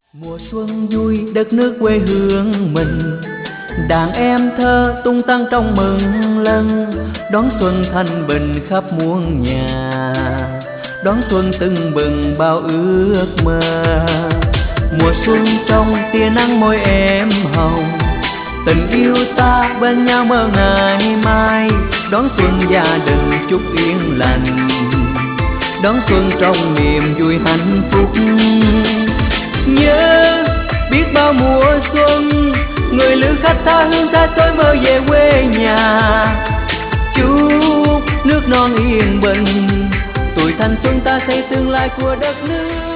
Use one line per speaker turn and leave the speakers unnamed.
Mùa xuân vui đất nước quê hương mình, đàn em thơ tung tăng trong mừng lân. Đón xuân thanh bình khắp muôn nhà, đón xuân tưng bừng bao ước mơ. Mùa xuân trong tia nắng môi em hồng, tình yêu ta bên nhau mơ ngày mai. Đón xuân gia đình chúc yên lành, đón xuân trong niềm vui hạnh phúc. Nhớ biết bao mùa xuân, người lữ khách tha hương xa xôi mơ về quê nhà. Chúc nước non yên bình, tuổi thanh xuân ta xây tương lai của đất nước.